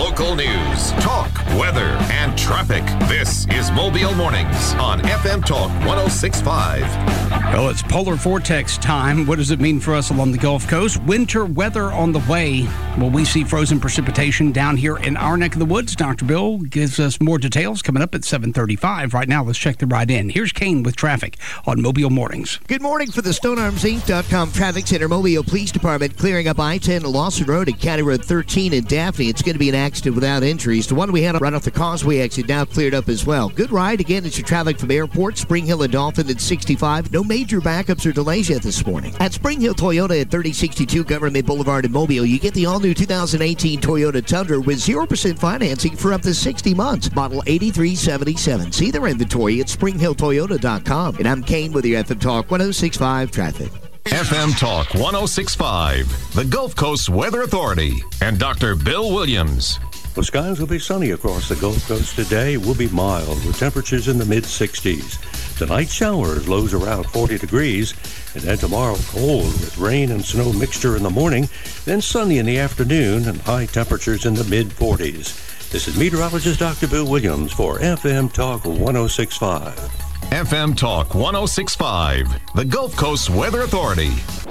Local news, talk, weather, and traffic. This is Mobile Mornings on FM Talk 106.5. Well, it's polar vortex time. What does it mean for us along the Gulf Coast? Winter weather on the way. Will we see frozen precipitation down here in our neck of the woods? Dr. Bill gives us more details coming up at 7:35. Right now, let's check the ride in. Here's Kane with traffic on Mobile Mornings. Good morning for the StoneArmsInc.com Traffic Center. Mobile Police Department clearing up I-10 Lawson Road at County Road 13 in Daphne. It's going to be an accident without injuries. The one we had right off the Causeway exit now cleared up as well. Good ride. Again, it's your traffic from Airport, Spring Hill and Dolphin at 65. No major backups or delays yet this morning. At Spring Hill Toyota at 3062 Government Boulevard in Mobile, you get the all-new 2018 Toyota Tundra with 0% financing for up to 60 months. Model 8377. See their inventory at springhilltoyota.com. And I'm Kane with your FM Talk 106.5 Traffic. FM Talk 106.5, the Gulf Coast Weather Authority, and Dr. Bill Williams. The skies will be sunny across the Gulf Coast today. Will be mild with temperatures in the mid-60s. Tonight, showers, lows around 40 degrees. And then tomorrow, cold with rain and snow mixture in the morning. Then sunny in the afternoon and high temperatures in the mid-40s. This is meteorologist Dr. Bill Williams for FM Talk 106.5. FM Talk 106.5, the Gulf Coast Weather Authority.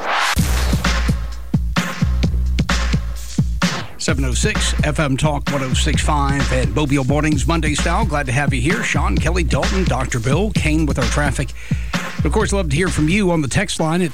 7:06, FM Talk 106.5 and Mobile Mornings Monday style. Glad to have you here. Sean, Kelly, Dalton, Dr. Bill, Kane with our traffic. Of course, love to hear from you on the text line at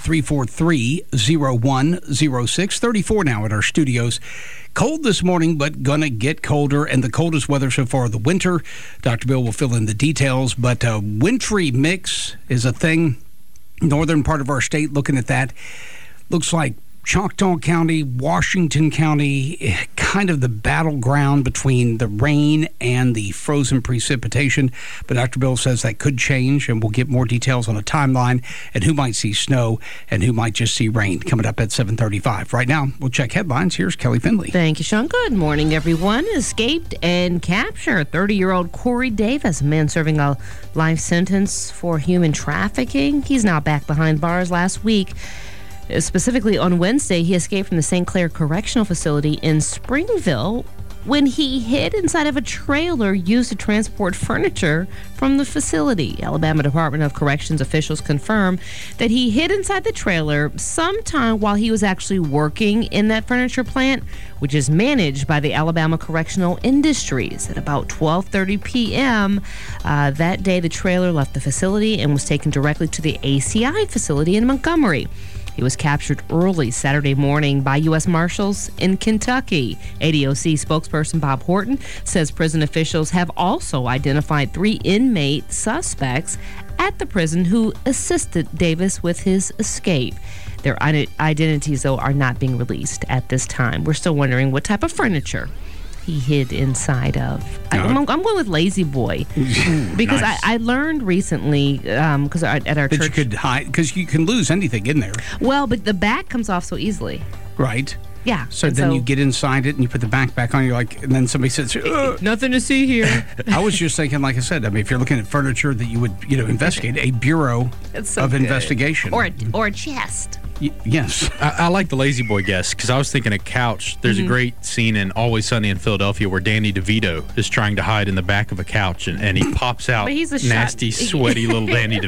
343-0106. 34 now at our studios. Cold this morning, but gonna get colder, and the coldest weather so far of the winter. Dr. Bill will fill in the details, but a wintry mix is a thing. Northern part of our state, looking at that, looks like Choctaw County, Washington County, kind of the battleground between the rain and the frozen precipitation. But Dr. Bill says that could change, and we'll get more details on a timeline and who might see snow and who might just see rain coming up at 7:35. Right now, we'll check headlines. Here's Kelly Finley. Thank you, Sean. Good morning, everyone. Escaped and captured 30-year-old Corey Davis, a man serving a life sentence for human trafficking. He's now back behind bars. Last week, specifically on Wednesday, he escaped from the St. Clair Correctional Facility in Springville when he hid inside of a trailer used to transport furniture from the facility. Alabama Department of Corrections officials confirm that he hid inside the trailer sometime while he was actually working in that furniture plant, which is managed by the Alabama Correctional Industries. At about 12:30 p.m. That day, the trailer left the facility and was taken directly to the ACI facility in Montgomery. He was captured early Saturday morning by U.S. Marshals in Kentucky. ADOC spokesperson Bob Horton says prison officials have also identified 3 inmate suspects at the prison who assisted Davis with his escape. Their identities, though, are not being released at this time. We're still wondering what type of furniture he hid inside of. I'm going with Lazy Boy because nice. I learned recently because at our church you could hide because you can lose anything in there. Well, but the back comes off so easily. Right. Yeah. So then you get inside it and you put the back on. You're like, and then somebody says, "Nothing to see here." I was just thinking, like I said, I mean, if you're looking at furniture that you would, investigate, a bureau of investigation or a chest. Yes. I like the Lazy Boy guess because I was thinking a couch. There's a great scene in Always Sunny in Philadelphia where Danny DeVito is trying to hide in the back of a couch and he pops out nasty, sweaty little Danny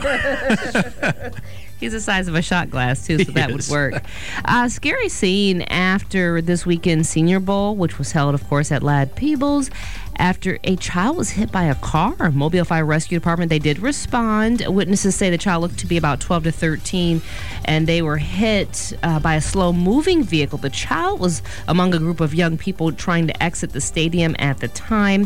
DeVito. He's the size of a shot glass, too, so that would work. Scary scene after this weekend's Senior Bowl, which was held, of course, at Ladd Peebles. After a child was hit by a car, Mobile Fire Rescue Department, they did respond. Witnesses say the child looked to be about 12 to 13, and they were hit by a slow-moving vehicle. The child was among a group of young people trying to exit the stadium at the time.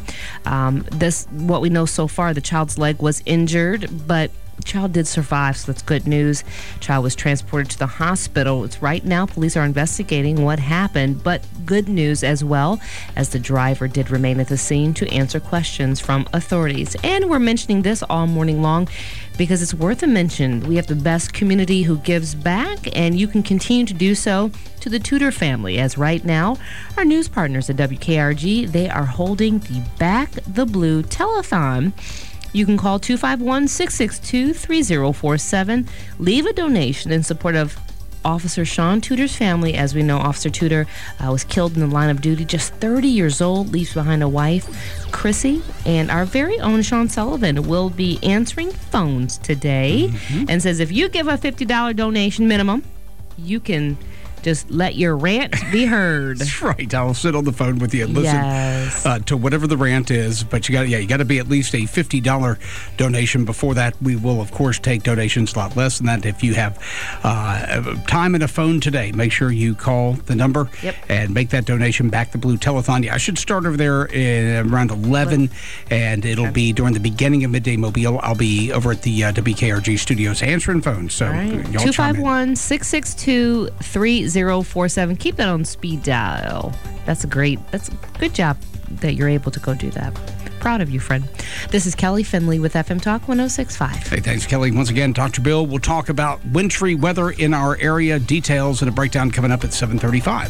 What we know so far, the child's leg was injured, but the child did survive, so that's good news. Child was transported to the hospital. It's right now, police are investigating what happened, but good news as well, as the driver did remain at the scene to answer questions from authorities. And we're mentioning this all morning long because it's worth a mention. We have the best community who gives back, and you can continue to do so to the Tudor family, as right now, our news partners at WKRG, they are holding the Back the Blue Telethon. You can call 251-662-3047, leave a donation in support of Officer Sean Tudor's family. As we know, Officer Tudor was killed in the line of duty, just 30 years old, leaves behind a wife, Chrissy, and our very own Sean Sullivan will be answering phones today and says if you give a $50 donation minimum, you can just let your rant be heard. That's right. I'll sit on the phone with you and listen to whatever the rant is. But you got to be at least a $50 donation. Before that, we will, of course, take donations a lot less than that. If you have time and a phone today, make sure you call the number and make that donation. Back the Blue Telethon. Yeah, I should start over there around 11, and it'll be during the beginning of Midday Mobile. I'll be over at the WKRG studios answering phones. So, 251-662-3047. Keep that on speed dial. That's a good job that you're able to go do that. Proud of you, friend. This is Kelly Finley with FM Talk 106.5. Hey, thanks, Kelly. Once again, Dr. Bill will talk about wintry weather in our area. Details and a breakdown coming up at 7:35.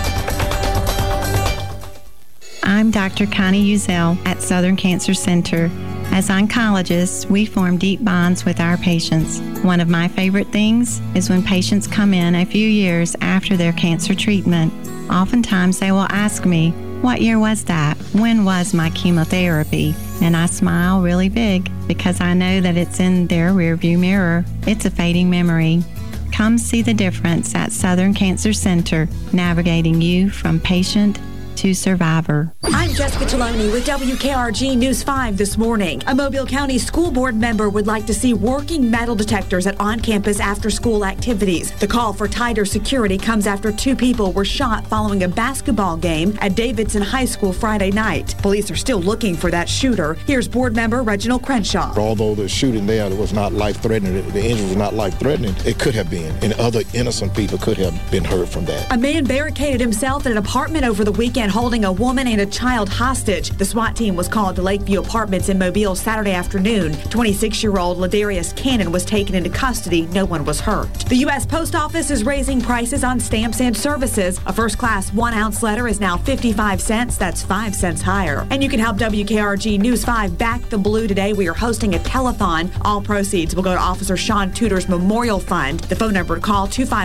I'm Dr. Connie Uzel at Southern Cancer Center. As oncologists, we form deep bonds with our patients. One of my favorite things is when patients come in a few years after their cancer treatment. Oftentimes they will ask me, "What year was that? When was my chemotherapy?" And I smile really big because I know that it's in their rearview mirror. It's a fading memory. Come see the difference at Southern Cancer Center, navigating you from patient to survivor. I'm Jessica Taloni with WKRG News 5 this morning. A Mobile County School Board member would like to see working metal detectors at on-campus after-school activities. The call for tighter security comes after 2 people were shot following a basketball game at Davidson High School Friday night. Police are still looking for that shooter. Here's board member Reginald Crenshaw. Although the shooting there was not life-threatening, the injury was not life-threatening, it could have been, and other innocent people could have been hurt from that. A man barricaded himself in an apartment over the weekend holding a woman and a child hostage. The SWAT team was called to Lakeview Apartments in Mobile Saturday afternoon. 26-year-old Ladarius Cannon was taken into custody. No one was hurt. The U.S. Post Office is raising prices on stamps and services. A first-class 1-ounce letter is now 55 cents. That's 5 cents higher. And you can help WKRG News 5 back the blue today. We are hosting a telethon. All proceeds will go to Officer Sean Tudor's Memorial Fund. The phone number to call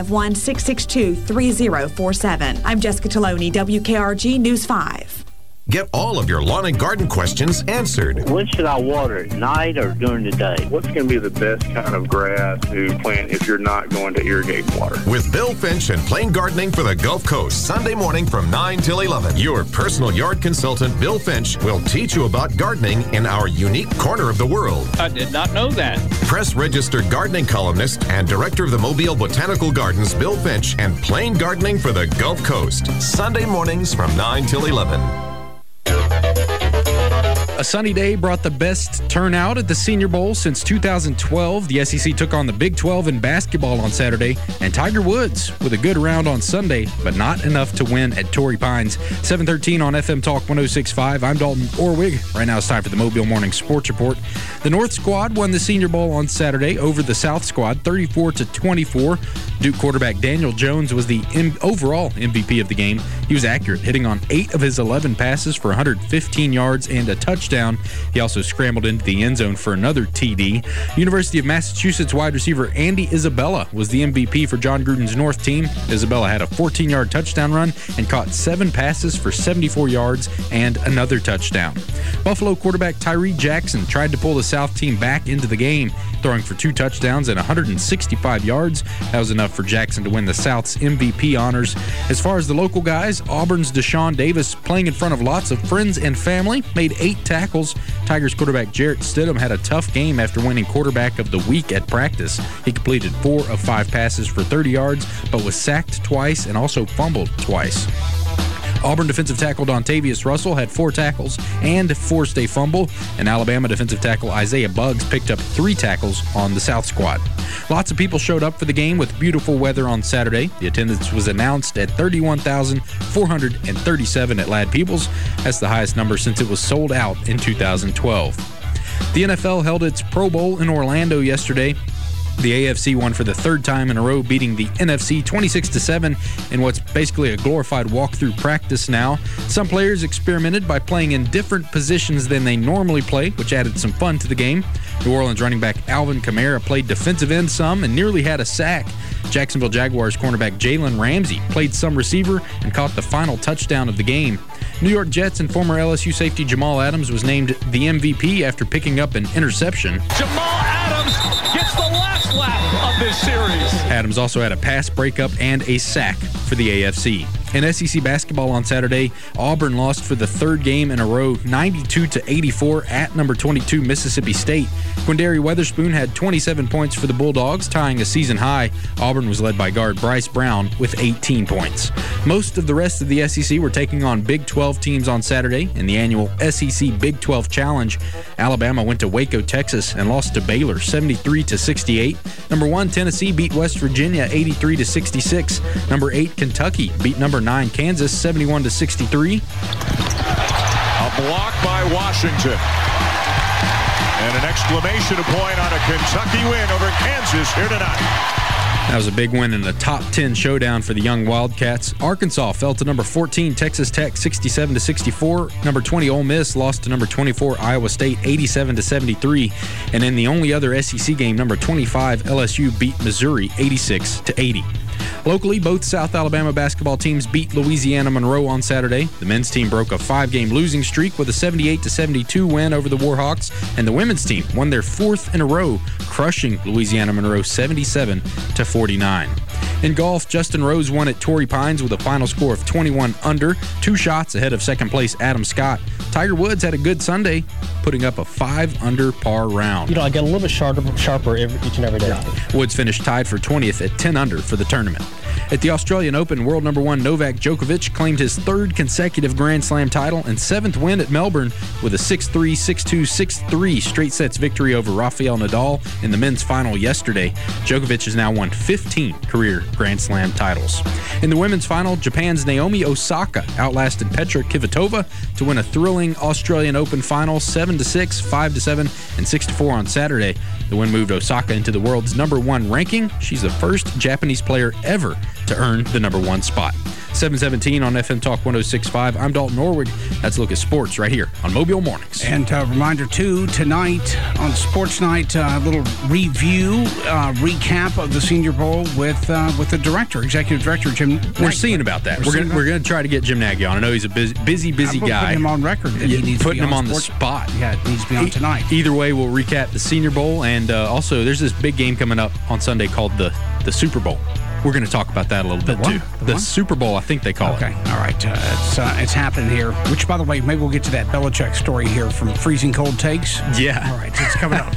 251-662-3047. I'm Jessica Taloni, WKRG News 5. Get all of your lawn and garden questions answered. When should I water it, night or during the day? What's going to be the best kind of grass to plant if you're not going to irrigate water? With Bill Finch and Plain Gardening for the Gulf Coast, Sunday morning from 9 till 11. Your personal yard consultant, Bill Finch, will teach you about gardening in our unique corner of the world. I did not know that. Press registered gardening columnist and director of the Mobile Botanical Gardens, Bill Finch, and Plain Gardening for the Gulf Coast, Sunday mornings from 9 till 11. A sunny day brought the best turnout at the Senior Bowl since 2012. The SEC took on the Big 12 in basketball on Saturday, and Tiger Woods with a good round on Sunday, but not enough to win at Torrey Pines. 7:13 on FM Talk 106.5. I'm Dalton Orwig. Right now it's time for the Mobile Morning Sports Report. The North squad won the Senior Bowl on Saturday over the South squad, 34-24. Duke quarterback Daniel Jones was the overall MVP of the game. He was accurate, hitting on 8 of his 11 passes for 115 yards and a touchdown. He also scrambled into the end zone for another TD. University of Massachusetts wide receiver Andy Isabella was the MVP for John Gruden's North team. Isabella had a 14-yard touchdown run and caught 7 passes for 74 yards and another touchdown. Buffalo quarterback Tyree Jackson tried to pull the South team back into the game, throwing for 2 touchdowns and 165 yards. That was enough for Jackson to win the South's MVP honors. As far as the local guys, Auburn's Deshaun Davis, playing in front of lots of friends and family, made 8 tackles. Tigers quarterback Jarrett Stidham had a tough game after winning quarterback of the week at practice. He completed 4 of 5 passes for 30 yards, but was sacked twice and also fumbled twice. Auburn defensive tackle Dontavius Russell had 4 tackles and forced a fumble, and Alabama defensive tackle Isaiah Buggs picked up 3 tackles on the South squad. Lots of people showed up for the game with beautiful weather on Saturday. The attendance was announced at 31,437 at Ladd Peoples. That's the highest number since it was sold out in 2012. The NFL held its Pro Bowl in Orlando yesterday. The AFC won for the third time in a row, beating the NFC 26-7 in what's basically a glorified walkthrough practice now. Some players experimented by playing in different positions than they normally play, which added some fun to the game. New Orleans running back Alvin Kamara played defensive end some and nearly had a sack. Jacksonville Jaguars cornerback Jalen Ramsey played some receiver and caught the final touchdown of the game. New York Jets and former LSU safety Jamal Adams was named the MVP after picking up an interception. Jamal Adams gets the last lap of this series. Adams also had a pass breakup and a sack for the AFC. In SEC basketball on Saturday, Auburn lost for the third game in a row, 92-84 at number 22 Mississippi State. Quindary Weatherspoon had 27 points for the Bulldogs, tying a season high. Auburn was led by guard Bryce Brown with 18 points. Most of the rest of the SEC were taking on Big 12 teams on Saturday in the annual SEC Big 12 Challenge. Alabama went to Waco, Texas, and lost to Baylor 73-68. Number 1 Tennessee beat West Virginia 83-66. Number 8 Kentucky beat number 9 Kansas 71-63. A block by Washington. And an exclamation point on a Kentucky win over Kansas here tonight. That was a big win in a top 10 showdown for the young Wildcats. Arkansas fell to number 14 Texas Tech 67-64. Number 20 Ole Miss lost to number 24 Iowa State 87-73. And in the only other SEC game, number 25 LSU beat Missouri 86-80. Locally, both South Alabama basketball teams beat Louisiana Monroe on Saturday. The men's team broke a 5-game losing streak with a 78-72 win over the Warhawks, and the women's team won their 4th in a row, crushing Louisiana Monroe 77-49. In golf, Justin Rose won at Torrey Pines with a final score of 21 under, 2 shots ahead of second place Adam Scott. Tiger Woods had a good Sunday, putting up a 5 under par round. I get a little bit sharper each and every day. Woods finished tied for 20th at 10 under for the tournament. At the Australian Open, world number 1 Novak Djokovic claimed his 3rd consecutive Grand Slam title and 7th win at Melbourne with a 6-3, 6-2, 6-3 straight sets victory over Rafael Nadal in the men's final yesterday. Djokovic has now won 15 career Grand Slam titles. In the women's final, Japan's Naomi Osaka outlasted Petra Kvitova to win a thrilling Australian Open final 7-6, 5-7, and 6-4 on Saturday. The win moved Osaka into the world's number 1 ranking. She's the first Japanese player ever to earn the number 1 spot. 7:17 on FM Talk 106.5. I'm Dalton Norwood. Let's look at sports right here on Mobile Mornings. And reminder, too, tonight on Sports Night, a little review, recap of the Senior Bowl with the director, executive director, Jim Nagy. We're seeing about that. We're going to try to get Jim Nagy on. I know he's a busy guy. Putting him on record. That he needs putting to be him on sports. the spot. Yeah, it needs to be on tonight. Either way, we'll recap the Senior Bowl, and also there's this big game coming up on Sunday called the Super Bowl. We're going to talk about that a little bit, too. The Super Bowl, I think they call it. Okay, all right. It's happening here, which, by the way, maybe we'll get to that Belichick story here from Freezing Cold Takes. Yeah. All right, it's coming up.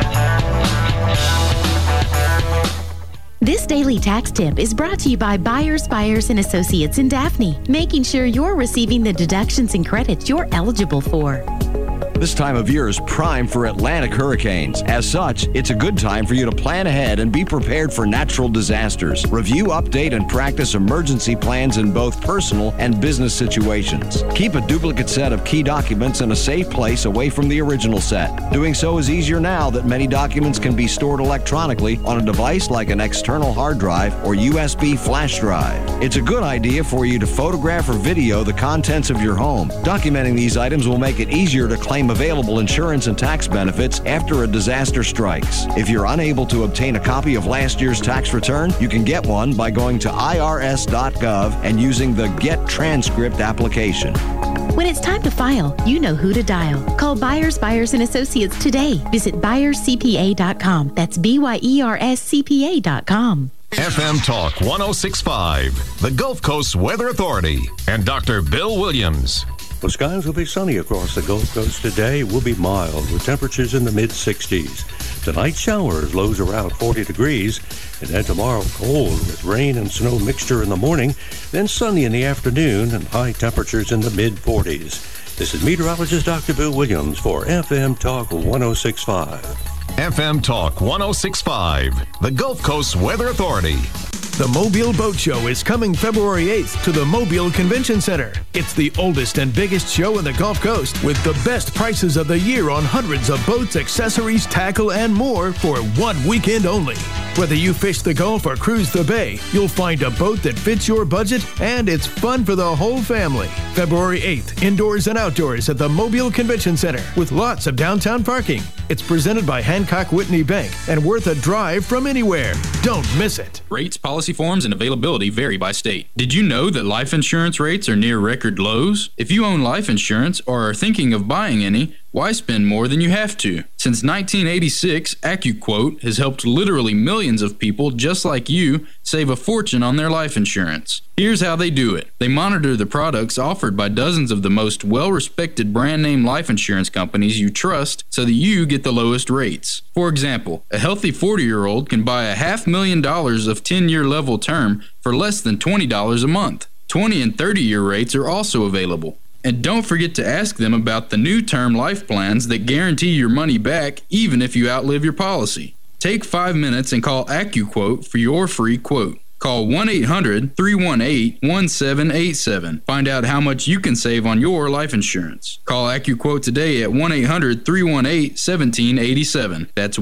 This daily tax tip is brought to you by Byers and Associates in Daphne, making sure you're receiving the deductions and credits you're eligible for. This time of year is prime for Atlantic hurricanes. As such, it's a good time for you to plan ahead and be prepared for natural disasters. Review, update, and practice emergency plans in both personal and business situations. Keep a duplicate set of key documents in a safe place away from the original set. Doing so is easier now that many documents can be stored electronically on a device like an external hard drive or USB flash drive. It's a good idea for you to photograph or video the contents of your home. Documenting these items will make it easier to claim available insurance and tax benefits after a disaster strikes. If you're unable to obtain a copy of last year's tax return, you can get one by going to irs.gov and using the Get Transcript application. When it's time to file, you know who to dial. Call Byers and Associates today. Visit ByersCPA.com. That's BYERSCPA.com. FM Talk 106.5, the Gulf Coast Weather Authority, and Dr. Bill Williams. The skies will be sunny across the Gulf Coast today. Will be mild with temperatures in the mid-60s. Tonight, showers, lows around 40 degrees. And then tomorrow, cold with rain and snow mixture in the morning. Then sunny in the afternoon and high temperatures in the mid-40s. This is meteorologist Dr. Bill Williams for FM Talk 106.5. FM Talk 106.5, the Gulf Coast Weather Authority. The Mobile Boat Show is coming February 8th to the Mobile Convention Center. It's the oldest and biggest show in the Gulf Coast with the best prices of the year on hundreds of boats, accessories, tackle, and more for one weekend only. Whether you fish the Gulf or cruise the Bay, you'll find a boat that fits your budget, and it's fun for the whole family. February 8th, indoors and outdoors at the Mobile Convention Center with lots of downtown parking. It's presented by Hancock Whitney Bank and worth a drive from anywhere. Don't miss it. Rates, policy forms, and availability vary by state. Did you know that life insurance rates are near record lows? If you own life insurance or are thinking of buying any, why spend more than you have to? Since 1986, AccuQuote has helped literally millions of people just like you save a fortune on their life insurance. Here's how they do it. They monitor the products offered by dozens of the most well-respected brand-name life insurance companies you trust so that you get the lowest rates. For example, a healthy 40-year-old can buy a $500,000 of 10-year level term for less than $20 a month. 20 and 30-year rates are also available. And don't forget to ask them about the new term life plans that guarantee your money back even if you outlive your policy. Take 5 minutes and call AccuQuote for your free quote. Call 1-800-318-1787. Find out how much you can save on your life insurance. Call AccuQuote today at 1-800-318-1787. That's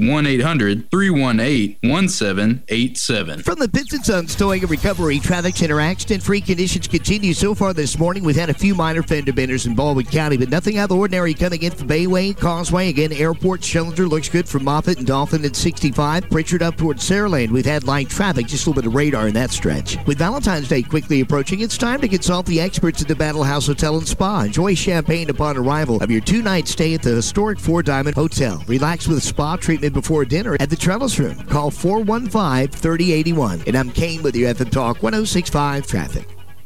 1-800-318-1787. From the Pitts & Sons Towing and Recovery Traffic Center, accident-free conditions continue so far this morning. We've had a few minor fender benders in Baldwin County, but nothing out of the ordinary coming in from Bayway, Causeway. Again, Airport, Schillinger looks good from Moffett and Dolphin at 65. Pritchard up towards Saraland. We've had light traffic, just a little bit of radar in that stretch. With Valentine's Day quickly approaching, it's time to consult the experts at the Battle House Hotel and Spa. Enjoy champagne upon arrival of your 2-night stay at the historic Four Diamond Hotel. Relax with spa treatment before dinner at the Trellis Room. Call 415-3081. And I'm Kane with your FM Talk 106.5 Traffic.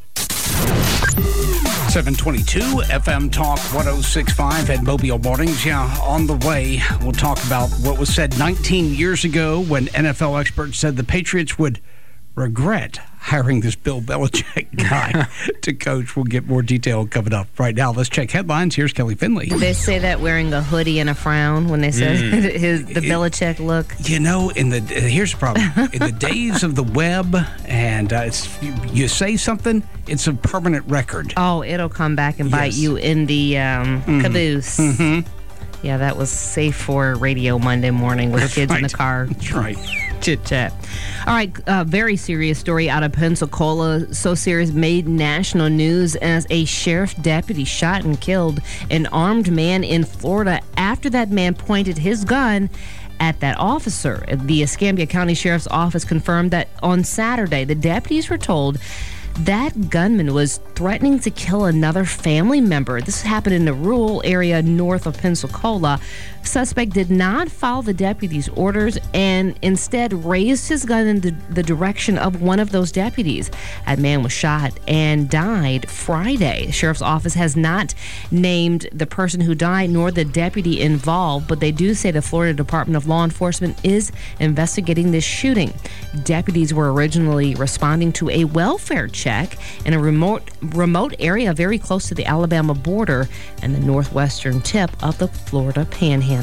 722 FM Talk 106.5 at Mobile Mornings. Yeah, on the way, we'll talk about what was said 19 years ago when NFL experts said the Patriots would regret hiring this Bill Belichick guy to coach. We'll get more detail coming up. Right now, let's check headlines. Here's Kelly Finley. Did they say that wearing a hoodie and a frown when they said the Belichick look? You know, here's the problem. In the days of the web and you say something, it's a permanent record. Oh, it'll come back and bite you in the caboose. Mm-hmm. Yeah, that was safe for radio Monday morning with kids in the car. That's right. Chit-chat. All right, very serious story out of Pensacola. So serious, made national news as a sheriff deputy shot and killed an armed man in Florida after that man pointed his gun at that officer. The Escambia County Sheriff's Office confirmed that on Saturday, the deputies were told that gunman was threatening to kill another family member. This happened in a rural area north of Pensacola. Suspect did not follow the deputy's orders and instead raised his gun in the direction of one of those deputies. That man was shot and died Friday. The sheriff's office has not named the person who died nor the deputy involved, but they do say the Florida Department of Law Enforcement is investigating this shooting. Deputies were originally responding to a welfare check in a remote area very close to the Alabama border and the northwestern tip of the Florida Panhandle.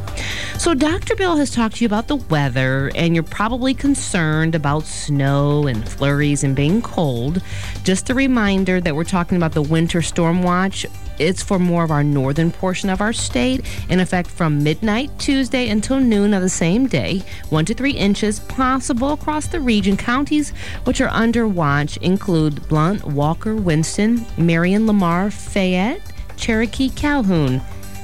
So Dr. Bill has talked to you about the weather, and you're probably concerned about snow and flurries and being cold. Just a reminder that we're talking about the winter storm watch. It's for more of our northern portion of our state, in effect from midnight Tuesday until noon of the same day. 1 to 3 inches possible across the region. Counties which are under watch include Blount, Walker, Winston, Marion, Lamar, Fayette, Cherokee, Calhoun,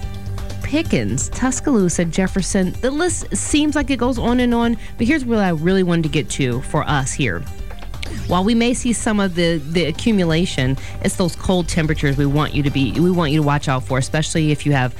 Pickens, Tuscaloosa, Jefferson. The list seems like it goes on and on, but here's what I really wanted to get to for us here. While we may see some of the accumulation, it's those cold temperatures we want you to watch out for, especially if you have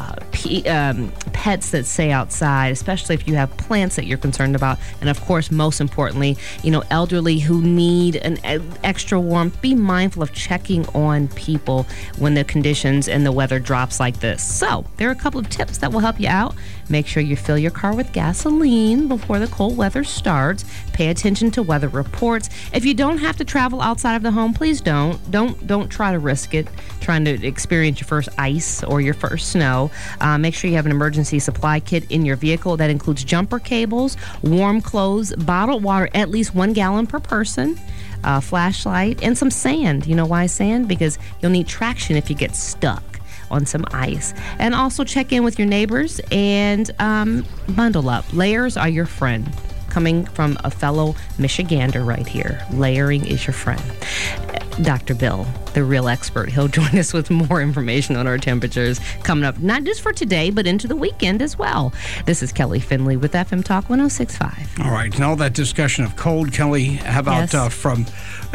pets that stay outside, especially if you have plants that you're concerned about, and of course, most importantly, elderly who need an extra warmth. Be mindful of checking on people when the conditions and the weather drops like this. So there are a couple of tips that will help you out. Make sure you fill your car with gasoline before the cold weather starts. Pay attention to weather reports. If If you don't have to travel outside of the home, please don't. Don't try to risk it, trying to experience your first ice or your first snow. Make sure you have an emergency supply kit in your vehicle. That includes jumper cables, warm clothes, bottled water, at least 1 gallon per person, flashlight, and some sand. You know why sand? Because you'll need traction if you get stuck on some ice. And also check in with your neighbors and bundle up. Layers are your friend. Coming from a fellow Michigander right here. Layering is your friend. Dr. Bill, the real expert, he'll join us with more information on our temperatures coming up, not just for today, but into the weekend as well. This is Kelly Finley with FM Talk 106.5. All right, and all that discussion of cold, Kelly, how about from...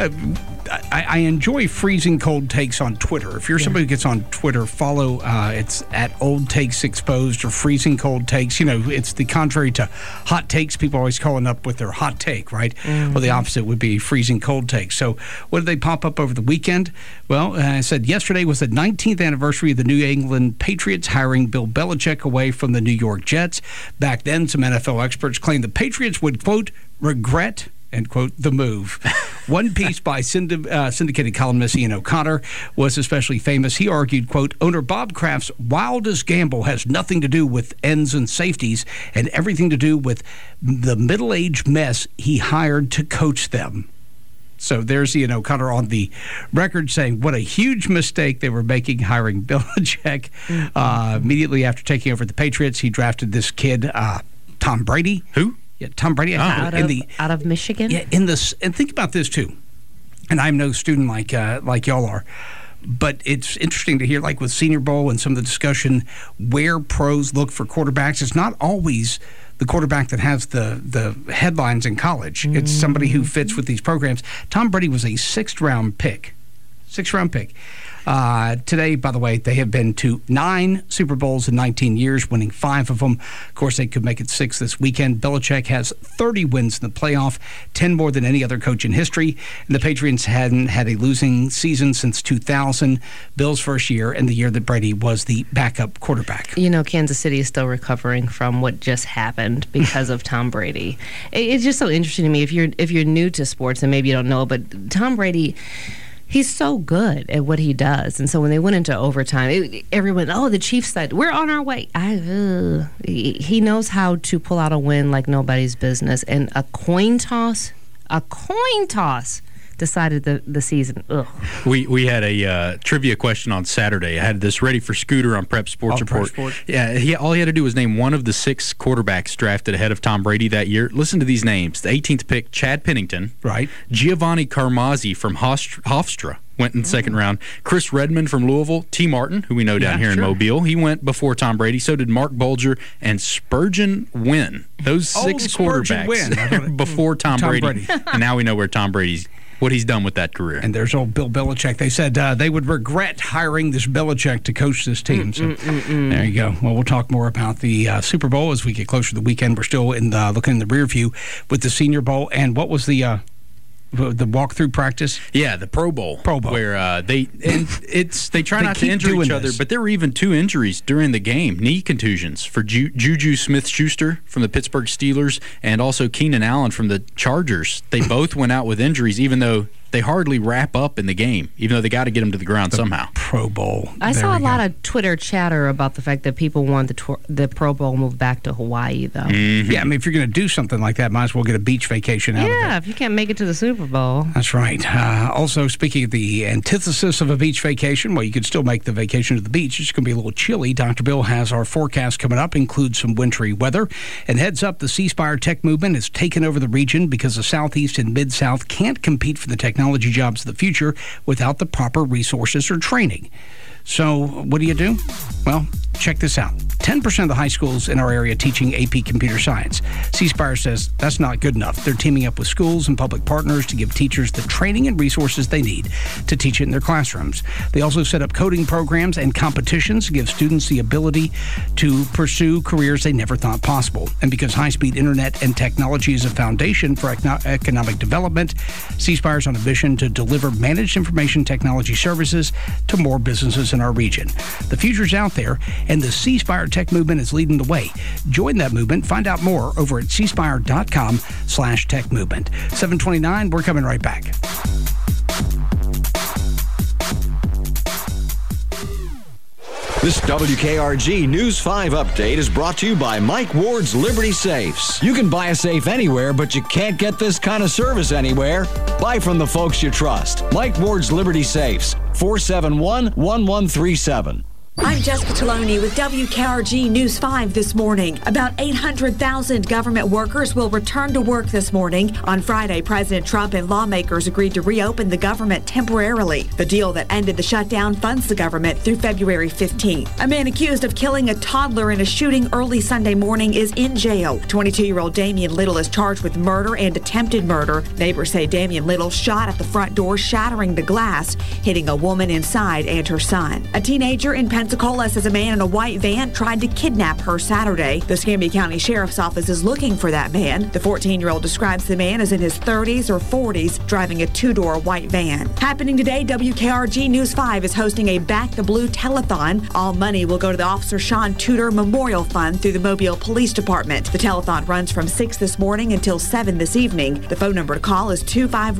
I enjoy freezing cold takes on Twitter. If you're somebody who gets on Twitter, follow, it's at Old Takes Exposed or Freezing Cold Takes. You know, it's the contrary to hot takes. People always calling up with their hot take, right? Mm-hmm. Well, the opposite would be freezing cold takes. So what did they pop up over the weekend? Well, I said yesterday was the 19th anniversary of the New England Patriots hiring Bill Belichick away from the New York Jets. Back then, some NFL experts claimed the Patriots would, quote, regret, end quote, the move. One piece by syndicated columnist Ian O'Connor was especially famous. He argued, quote, owner Bob Kraft's wildest gamble has nothing to do with ends and safeties and everything to do with the middle-aged mess he hired to coach them. So there's Ian O'Connor on the record saying what a huge mistake they were making hiring Belichick. Immediately after taking over the Patriots, he drafted this kid, Tom Brady. Who? Yeah, Tom Brady. Out of Michigan? Yeah, and think about this, too. And I'm no student like y'all are. But it's interesting to hear, like with Senior Bowl and some of the discussion, where pros look for quarterbacks. It's not always the quarterback that has the headlines in college. It's somebody who fits with these programs. Tom Brady was a sixth-round pick. Today, by the way, they have been to 9 Super Bowls in 19 years, winning 5 of them. Of course, they could make it 6 this weekend. Belichick has 30 wins in the playoff, 10 more than any other coach in history. And the Patriots hadn't had a losing season since 2000, Bill's first year, and the year that Brady was the backup quarterback. You know, Kansas City is still recovering from what just happened because of Tom Brady. It's just so interesting to me. If you're new to sports and maybe you don't know, but Tom Brady, he's so good at what he does. And so when they went into overtime, everyone, the Chiefs said, we're on our way. He knows how to pull out a win like nobody's business. And a coin toss decided the season. Ugh. We had a trivia question on Saturday. I had this ready for Scooter on Prep Sports Report. Yeah, all he had to do was name one of the 6 quarterbacks drafted ahead of Tom Brady that year. Listen to these names. The 18th pick, Chad Pennington. Right. Giovanni Carmazzi from Hofstra went in the second round. Chris Redmond from Louisville. T. Martin, who we know down here in Mobile. He went before Tom Brady. So did Mark Bulger and Spurgeon Wynn. Those 6 quarterbacks before Tom Brady. And now we know what he's done with that career. And there's old Bill Belichick. They said they would regret hiring this Belichick to coach this team. So there you go. Well, we'll talk more about the Super Bowl as we get closer to the weekend. We're still looking in the rear view with the Senior Bowl. And what was the walkthrough practice? Yeah, the Pro Bowl. Where they try not to injure each other, but there were even 2 injuries during the game. Knee contusions for Juju Smith-Schuster from the Pittsburgh Steelers and also Keenan Allen from the Chargers. They both went out with injuries, even though they hardly wrap up in the game, even though they got to get them to the ground somehow. Pro Bowl. I saw a lot of Twitter chatter about the fact that people want the Pro Bowl moved back to Hawaii, though. Mm-hmm. Yeah, I mean, if you're going to do something like that, might as well get a beach vacation out of it. Yeah, if you can't make it to the Super Bowl. That's right. Also, speaking of the antithesis of a beach vacation, well, you could still make the vacation to the beach. It's going to be a little chilly. Dr. Bill has our forecast coming up, includes some wintry weather. And heads up, the C Spire tech movement has taken over the region because the Southeast and Mid-South can't compete for the technology jobs of the future without the proper resources or training. So what do you do? Well, check this out. 10% of the high schools in our area teaching AP Computer Science. C Spire says that's not good enough. They're teaming up with schools and public partners to give teachers the training and resources they need to teach it in their classrooms. They also set up coding programs and competitions to give students the ability to pursue careers they never thought possible. And because high-speed internet and technology is a foundation for economic development, C Spire is on a mission to deliver managed information technology services to more businesses businesses in our region. The future's out there, and the C Spire Tech movement is leading the way. Join that movement. Find out more over at cspire.com/tech movement. 7:29, we're coming right back. This WKRG News 5 update is brought to you by Mike Ward's Liberty Safes. You can buy a safe anywhere, but you can't get this kind of service anywhere. Buy from the folks you trust. Mike Ward's Liberty Safes, 471-1137. I'm Jessica Taloni with WKRG News 5 this morning. About 800,000 government workers will return to work this morning. On Friday, President Trump and lawmakers agreed to reopen the government temporarily. The deal that ended the shutdown funds the government through February 15th. A man accused of killing a toddler in a shooting early Sunday morning is in jail. 22-year-old Damian Little is charged with murder and attempted murder. Neighbors say Damian Little shot at the front door, shattering the glass, hitting a woman inside and her son. A teenager in Pensacola says a man in a white van tried to kidnap her Saturday. The Escambia County Sheriff's Office is looking for that man. The 14-year-old describes the man as in his 30s or 40s, driving a two-door white van. Happening today, WKRG News 5 is hosting a Back the Blue telethon. All money will go to the Officer Sean Tudor Memorial Fund through the Mobile Police Department. The telethon runs from 6 this morning until 7 this evening. The phone number to call is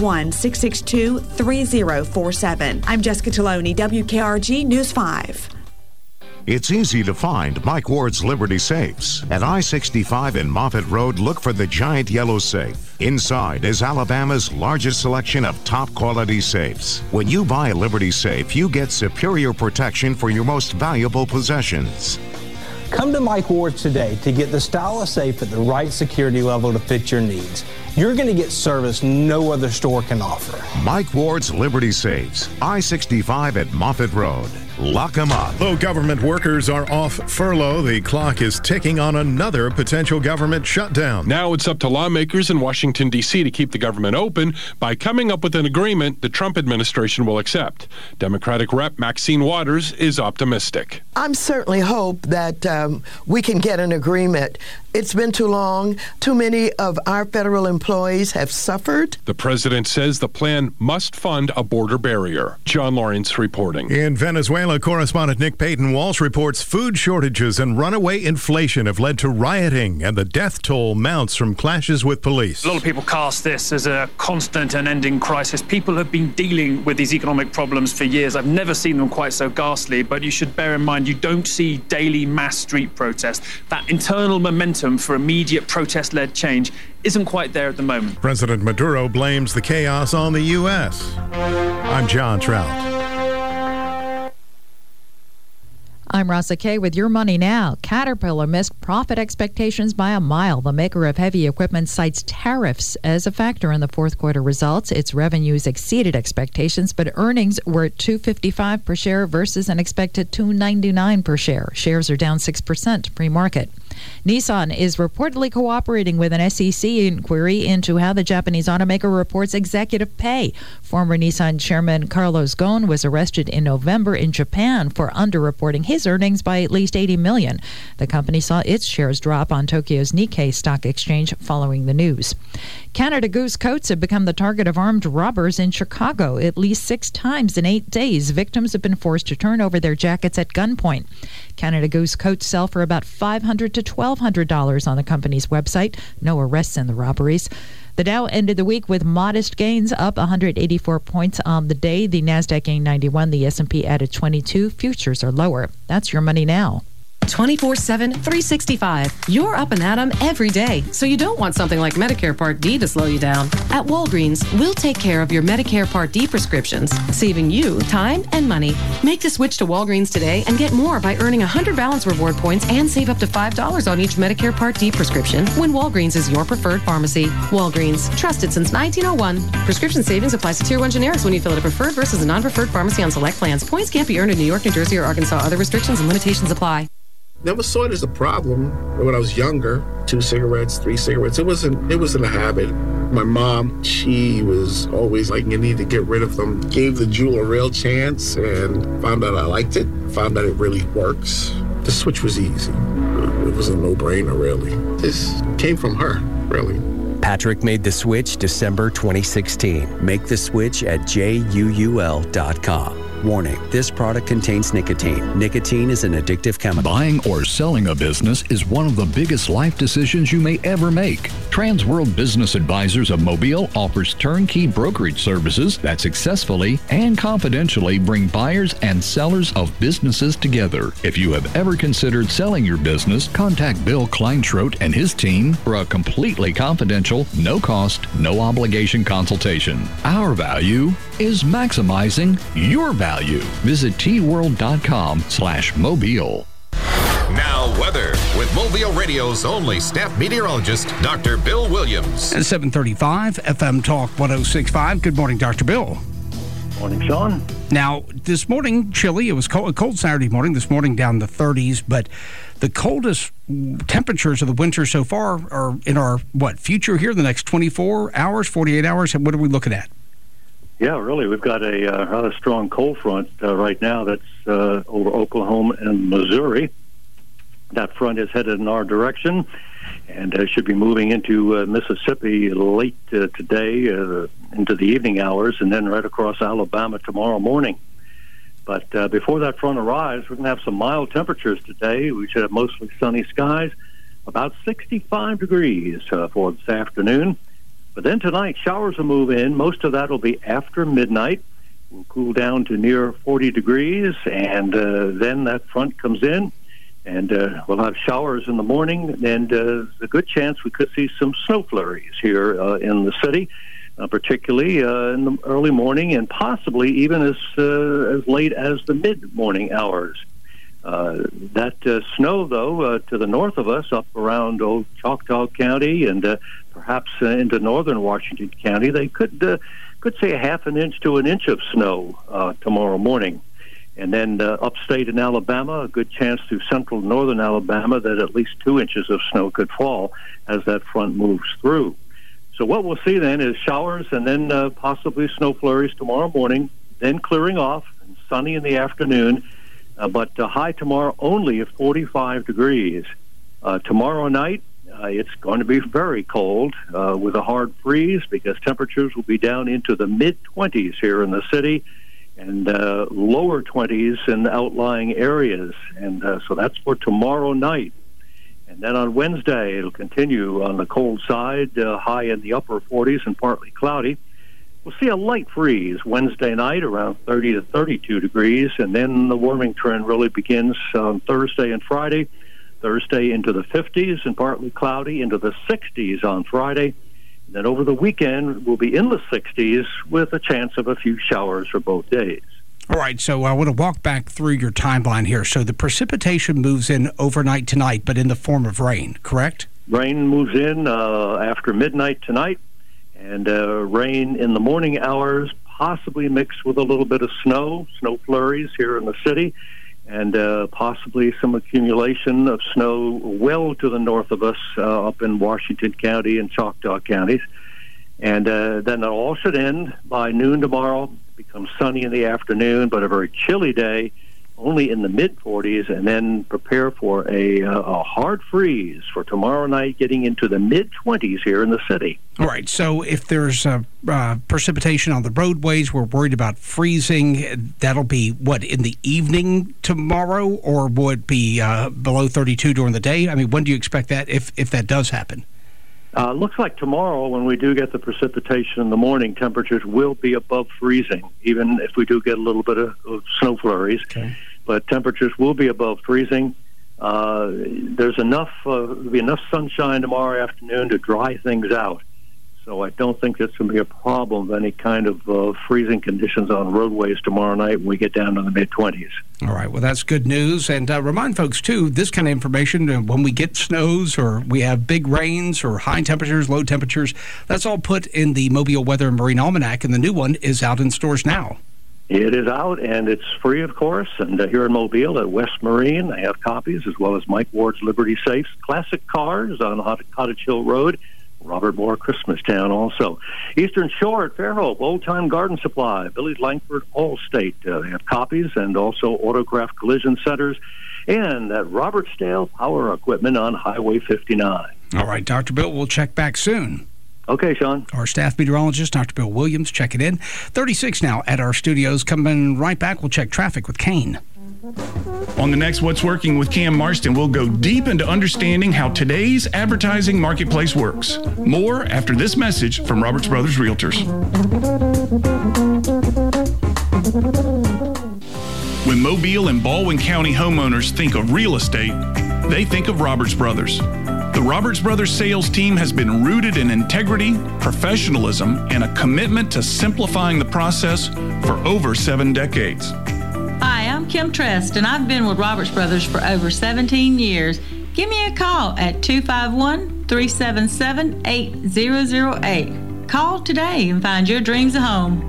251-662-3047. I'm Jessica Taloni, WKRG News 5. It's easy to find Mike Ward's Liberty Safes. At I-65 and Moffett Road, look for the giant yellow safe. Inside is Alabama's largest selection of top-quality safes. When you buy a Liberty Safe, you get superior protection for your most valuable possessions. Come to Mike Ward's today to get the style of safe at the right security level to fit your needs. You're going to get service no other store can offer. Mike Ward's Liberty Safes, I-65 at Moffett Road. Lock them up. Though government workers are off furlough, the clock is ticking on another potential government shutdown. Now it's up to lawmakers in Washington, D.C. to keep the government open by coming up with an agreement the Trump administration will accept. Democratic Rep. Maxine Waters is optimistic. I certainly hope that we can get an agreement. It's been too long. Too many of our federal employees have suffered. The president says the plan must fund a border barrier. John Lawrence reporting. In Venezuela, correspondent Nick Payton-Walsh reports food shortages and runaway inflation have led to rioting, and the death toll mounts from clashes with police. A lot of people cast this as a constant and ending crisis. People have been dealing with these economic problems for years. I've never seen them quite so ghastly, but you should bear in mind you don't see daily mass street protests. That internal momentum for immediate protest-led change isn't quite there at the moment. President Maduro blames the chaos on the U.S. I'm John Trout. I'm Rasa Kay with Your Money Now. Caterpillar missed profit expectations by a mile. The maker of heavy equipment cites tariffs as a factor in the fourth quarter results. Its revenues exceeded expectations, but earnings were at $2.55 per share versus an expected $2.99 per share. Shares are down 6% pre-market. Nissan is reportedly cooperating with an SEC inquiry into how the Japanese automaker reports executive pay. Former Nissan chairman Carlos Ghosn was arrested in November in Japan for underreporting his earnings by at least $80 million. The company saw its shares drop on Tokyo's Nikkei stock exchange following the news. Canada Goose coats have become the target of armed robbers in Chicago. At least 6 times in 8 days, victims have been forced to turn over their jackets at gunpoint. Canada Goose coats sell for about $500 to $1,200 on the company's website. No arrests in the robberies. The Dow ended the week with modest gains, up 184 points on the day. The Nasdaq gained 91. The S&P added 22. Futures are lower. That's Your Money Now. 24/7, 365. You're up and at 'em every day, so you don't want something like Medicare Part D to slow you down. At Walgreens, we'll take care of your Medicare Part D prescriptions, saving you time and money. Make the switch to Walgreens today and get more by earning 100 balance reward points and save up to $5 on each Medicare Part D prescription when Walgreens is your preferred pharmacy. Walgreens, trusted since 1901. Prescription savings applies to Tier 1 generics when you fill at a preferred versus a non-preferred pharmacy on select plans. Points can't be earned in New York, New Jersey, or Arkansas. Other restrictions and limitations apply. Never saw it as a problem when I was younger. 2 cigarettes, 3 cigarettes. It wasn't a habit. My mom, she was always like, you need to get rid of them. Gave the Juul a real chance and found out I liked it. Found out it really works. The switch was easy. It was a no-brainer, really. This came from her, really. Patrick made the switch December 2016. Make the switch at JUUL.com. Warning, this product contains nicotine. Nicotine is an addictive chemical. Buying or selling a business is one of the biggest life decisions you may ever make. Transworld Business Advisors of Mobile offers turnkey brokerage services that successfully and confidentially bring buyers and sellers of businesses together. If you have ever considered selling your business, contact Bill Kleinschrodt and his team for a completely confidential, no-cost, no-obligation consultation. Our value is maximizing your value. Visit tworld.com/mobile. Now weather with Mobile Radio's only staff meteorologist, Dr. Bill Williams. At 7:35, FM Talk 106.5. Good morning, Dr. Bill. Morning, Sean. Now, this morning, chilly. It was a cold Saturday morning. This morning down in the 30s, but the coldest temperatures of the winter so far are in our, future here, the next 24 hours, 48 hours? What are we looking at? Yeah, really. We've got a rather strong cold front right now that's over Oklahoma and Missouri. That front is headed in our direction and should be moving into Mississippi late today into the evening hours, and then right across Alabama tomorrow morning. But before that front arrives, we're going to have some mild temperatures today. We should have mostly sunny skies, about 65 degrees for this afternoon. But then tonight, showers will move in. Most of that will be after midnight. We'll cool down to near 40 degrees, and then that front comes in, and we'll have showers in the morning, and there's a good chance we could see some snow flurries here in the city, particularly in the early morning and possibly even as late as the mid-morning hours. That snow, though, to the north of us, up around old Choctaw County and perhaps into northern Washington County, they could say a half an inch to an inch of snow tomorrow morning. And then upstate in Alabama, a good chance through central northern Alabama that at least 2 inches of snow could fall as that front moves through. So what we'll see then is showers and then possibly snow flurries tomorrow morning, then clearing off and sunny in the afternoon. But high tomorrow only at 45 degrees. Tomorrow night, it's going to be very cold with a hard freeze because temperatures will be down into the mid-20s here in the city and lower 20s in outlying areas. And so that's for tomorrow night. And then on Wednesday, it'll continue on the cold side, high in the upper 40s and partly cloudy. We'll see a light freeze Wednesday night around 30 to 32 degrees, and then the warming trend really begins on Thursday and Friday. Thursday into the 50s and partly cloudy, into the 60s on Friday. And then over the weekend, we'll be in the 60s with a chance of a few showers for both days. All right, so I want to walk back through your timeline here. So the precipitation moves in overnight tonight, but in the form of rain, correct? Rain moves in after midnight tonight. And rain in the morning hours, possibly mixed with a little bit of snow flurries here in the city, and possibly some accumulation of snow well to the north of us up in Washington County and Choctaw counties. And then it all should end by noon tomorrow, become sunny in the afternoon, but a very chilly day, only in the mid-40s, and then prepare for a hard freeze for tomorrow night, getting into the mid-20s here in the city. All right, so if there's precipitation on the roadways, we're worried about freezing. That'll be, in the evening tomorrow, or would be below 32 during the day? I mean, when do you expect that, if that does happen? Looks like tomorrow, when we do get the precipitation in the morning, temperatures will be above freezing, even if we do get a little bit of snow flurries. Okay. But temperatures will be above freezing. There's there'll be enough sunshine tomorrow afternoon to dry things out. So I don't think that's going to be a problem of any kind of freezing conditions on roadways tomorrow night when we get down to the mid-20s. All right, well, that's good news. And remind folks, too, this kind of information, when we get snows or we have big rains or high temperatures, low temperatures, that's all put in the Mobile Weather and Marine Almanac, and the new one is out in stores now. It is out, and it's free, of course. And here in Mobile at West Marine, they have copies, as well as Mike Ward's Liberty Safes, classic cars on Cottage Hill Road, Robert Moore Christmastown also. Eastern Shore at Fairhope, Old Time Garden Supply, Billy Langford Allstate. They have copies, and also Autograph Collision Centers, and at Robertsdale Power Equipment on Highway 59. All right, Dr. Bill, we'll check back soon. Okay, Sean. Our staff meteorologist, Dr. Bill Williams, checking in. 36 now at our studios. Coming right back, we'll check traffic with Kane. On the next What's Working with Cam Marston, we'll go deep into understanding how today's advertising marketplace works. More after this message from Roberts Brothers Realtors. When Mobile and Baldwin County homeowners think of real estate, they think of Roberts Brothers. The Roberts Brothers sales team has been rooted in integrity, professionalism, and a commitment to simplifying the process for over 7 decades. Hi, I'm Kim Trest, and I've been with Roberts Brothers for over 17 years. Give me a call at 251-377-8008. Call today and find your dreams a home.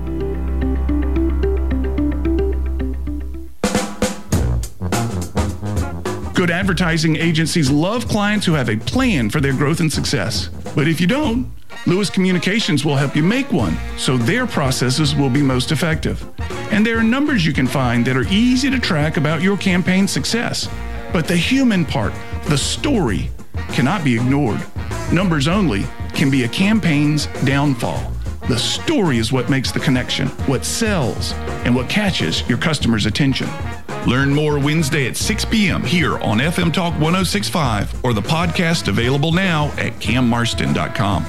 Good advertising agencies love clients who have a plan for their growth and success. But if you don't, Lewis Communications will help you make one so their processes will be most effective. And there are numbers you can find that are easy to track about your campaign's success. But the human part, the story, cannot be ignored. Numbers only can be a campaign's downfall. The story is what makes the connection, what sells, and what catches your customer's attention. Learn more Wednesday at 6 p.m. here on FM Talk 106.5 or the podcast available now at cammarston.com.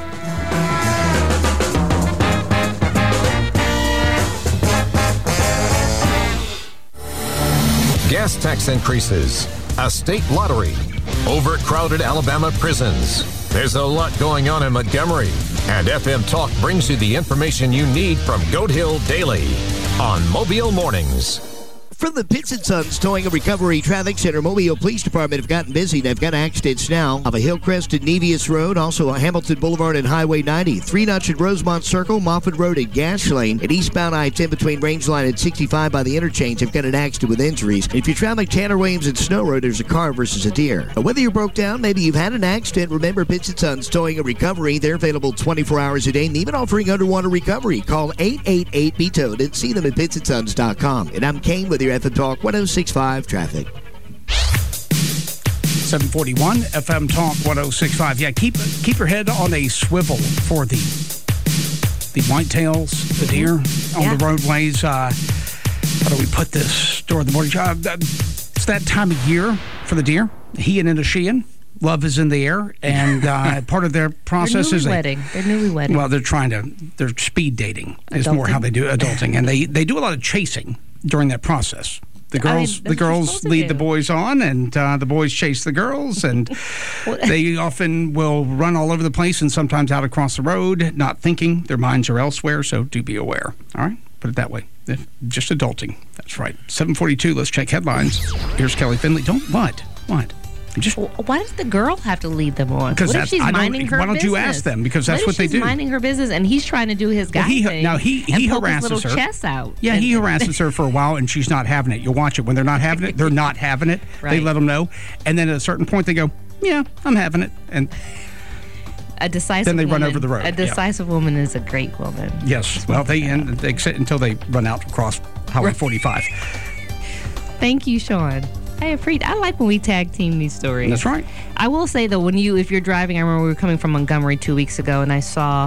Gas tax increases, a state lottery, overcrowded Alabama prisons. There's a lot going on in Montgomery, and FM Talk brings you the information you need from Goat Hill Daily on Mobile Mornings. From the Pitts & Sons Towing and Recovery Traffic Center, Mobile Police Department have gotten busy. They've got accidents now of a Hillcrest and Nevius Road, also a Hamilton Boulevard and Highway 90, 3 Notch at Rosemont Circle, Moffett Road at Gash Lane, and eastbound I-10 between Rangeline and 65 by the interchange. They've got an accident with injuries. And if you're traveling Tanner Williams and Snow Road, there's a car versus a deer. Now, whether you broke down, maybe you've had an accident, remember Pitts & Sons Towing and Recovery. They're available 24 hours a day and even offering underwater recovery. Call 888-BE-TOWED and see them at pittsandSons.com. And I'm Kane with your FM Talk 106.5 traffic. 741 FM Talk 106.5. Yeah, keep your head on a swivel for the whitetails, the deer on the roadways. How do we put this during the morning? It's that time of year for the deer. He and a she-in. Love is in the air, and part of their process is They're newlywed. Well, they're speed dating is more how they do adulting, and they do a lot of chasing during that process. The girls lead the boys on, and the boys chase the girls, and they often will run all over the place and sometimes out across the road, not thinking. Their minds are elsewhere, so do be aware. All right? Put it that way. Just adulting. That's right. 7:42, let's check headlines. Here's Kelly Finley. What? Why does the girl have to lead them on? Because what if she's minding her business? Why don't you ask them? Because that's what they do. She's minding her business, and he's trying to do his guy thing. Now he harasses his little her. Chest out. Yeah, he harasses her for a while, and she's not having it. You'll watch it when they're not having it. They're not having it. Right. They let them know, and then at a certain point they go, "Yeah, I'm having it," and a decisive. Then they woman, run over the road. A decisive woman is a great woman. Yes. Well, they sit until they run out across Highway 45. Thank you, Sean. I like when we tag team these stories. That's right. I will say though, if you're driving, I remember we were coming from Montgomery 2 weekends ago, and I saw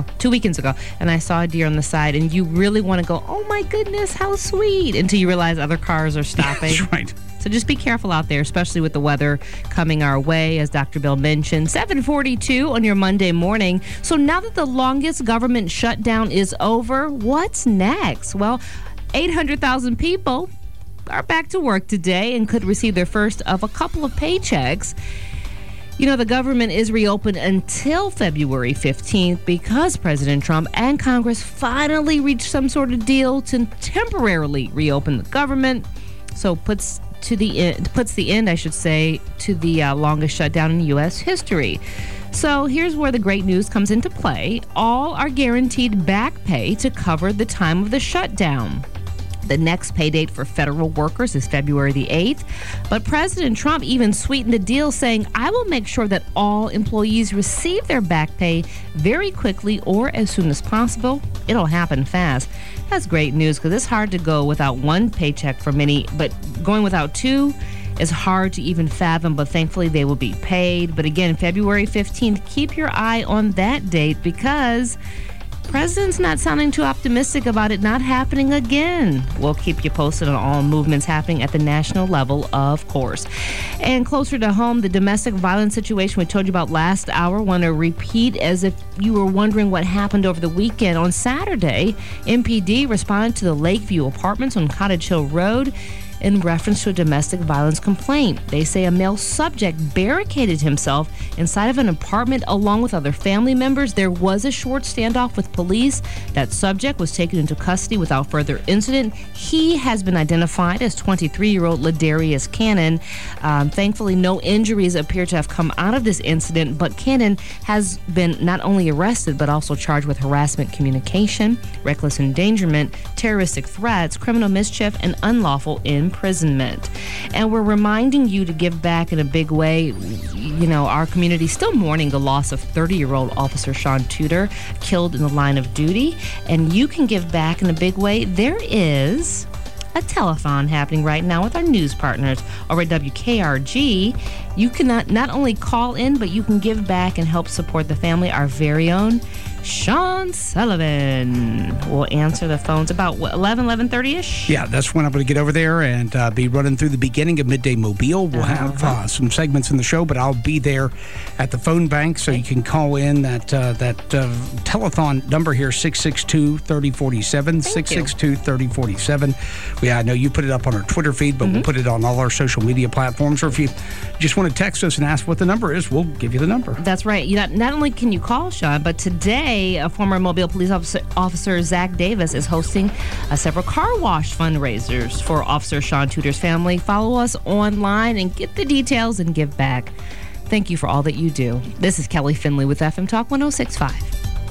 a deer on the side, and you really want to go, oh my goodness, how sweet, until you realize other cars are stopping. That's right. So just be careful out there, especially with the weather coming our way, as Dr. Bill mentioned. 7:42 on your Monday morning. So now that the longest government shutdown is over, what's next? Well, 800,000 people are back to work today and could receive their first of a couple of paychecks. The government is reopened until February 15th because President Trump and Congress finally reached some sort of deal to temporarily reopen the government. So puts the end to the longest shutdown in U.S. history. So here's where the great news comes into play. All are guaranteed back pay to cover the time of the shutdown. The next pay date for federal workers is February the 8th. But President Trump even sweetened the deal, saying, I will make sure that all employees receive their back pay very quickly or as soon as possible. It'll happen fast. That's great news because it's hard to go without one paycheck for many, but going without two, is hard to even fathom, but thankfully they will be paid. But again, February 15th, keep your eye on that date because President's not sounding too optimistic about it not happening again. We'll keep you posted on all movements happening at the national level, of course. And closer to home, the domestic violence situation we told you about last hour. Want to repeat as if you were wondering what happened over the weekend. On Saturday, MPD responded to the Lakeview Apartments on Cottage Hill Road in reference to a domestic violence complaint. They say a male subject barricaded himself inside of an apartment along with other family members. There was a short standoff with police. That subject was taken into custody without further incident. He has been identified as 23-year-old Ladarius Cannon. Thankfully, no injuries appear to have come out of this incident, but Cannon has been not only arrested but also charged with harassment communication, reckless endangerment, terroristic threats, criminal mischief, and unlawful imprisonment. And we're reminding you to give back in a big way. You know, our community is still mourning the loss of 30-year-old Officer Sean Tudor, killed in the line of duty. And you can give back in a big way. There is a telethon happening right now with our news partners over at WKRG. You can not only call in, but you can give back and help support the family. Our very own Sean Sullivan will answer the phones about 11:30ish. Yeah, that's when I'm going to get over there and be running through the beginning of Midday Mobile. We'll have some segments in the show, but I'll be there at the phone bank, so you can call in that telethon number here, 662-3047, 662-3047. Yeah, I know you put it up on our Twitter feed, but we'll put it on all our social media platforms. Or if you just want to text us and ask what the number is, we'll give you the number. That's right. Not only can you call, Sean, but today, a former Mobile police officer Zach Davis is hosting several car wash fundraisers for Officer Sean Tudor's family. Follow us online and get the details and give back. Thank you for all that you do. This is Kelly Finley with FM Talk 106.5.